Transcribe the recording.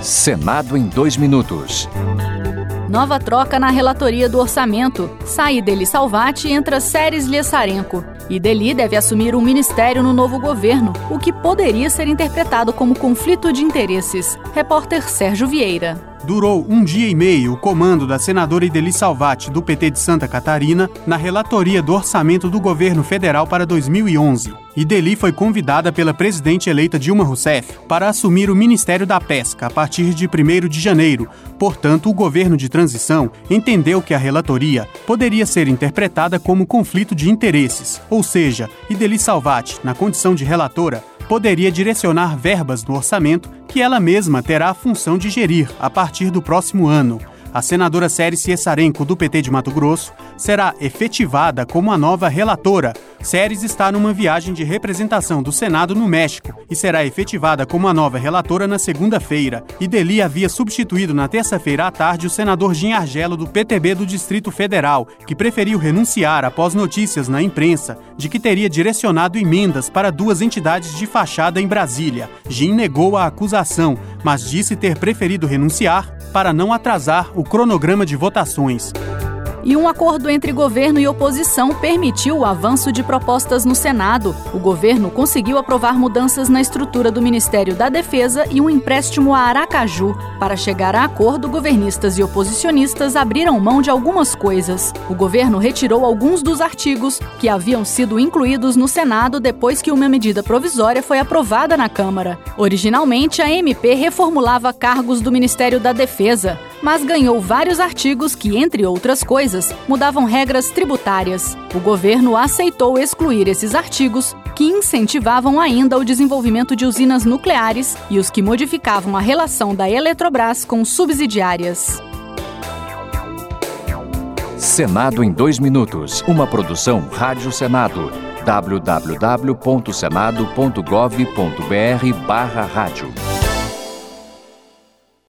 Senado em 2 minutos. Nova troca na relatoria do orçamento. Sai Idely Salvati e entra Seres Ljesarenko. Idely deve assumir um ministério no novo governo, o que poderia ser interpretado como conflito de interesses. Repórter Sérgio Vieira. Durou 1 dia e meio o comando da senadora Idely Salvati, do PT de Santa Catarina, na relatoria do orçamento do governo federal para 2011. Idely foi convidada pela presidente eleita Dilma Rousseff para assumir o Ministério da Pesca a partir de 1º de janeiro. Portanto, o governo de transição entendeu que a relatoria poderia ser interpretada como conflito de interesses, ou seja, Idely Salvati, na condição de relatora, poderia direcionar verbas do orçamento que ela mesma terá a função de gerir a partir do próximo ano. A senadora Seres Ljesarenko, do PT de Mato Grosso, será efetivada como a nova relatora. Seres está numa viagem de representação do Senado no México e será efetivada como a nova relatora na segunda-feira. Idely havia substituído na terça-feira à tarde o senador Gin Argelo, do PTB do Distrito Federal, que preferiu renunciar após notícias na imprensa de que teria direcionado emendas para 2 entidades de fachada em Brasília. Gin negou a acusação, mas disse ter preferido renunciar para não atrasar o cronograma de votações. E um acordo entre governo e oposição permitiu o avanço de propostas no Senado. O governo conseguiu aprovar mudanças na estrutura do Ministério da Defesa e um empréstimo a Aracaju. Para chegar a acordo, governistas e oposicionistas abriram mão de algumas coisas. O governo retirou alguns dos artigos que haviam sido incluídos no Senado depois que uma medida provisória foi aprovada na Câmara. Originalmente, a MP reformulava cargos do Ministério da Defesa, mas ganhou vários artigos que, entre outras coisas, mudavam regras tributárias. O governo aceitou excluir esses artigos que incentivavam ainda o desenvolvimento de usinas nucleares e os que modificavam a relação da Eletrobras com subsidiárias. Senado em 2 minutos. Uma produção Rádio Senado. www.senado.gov.br/rádio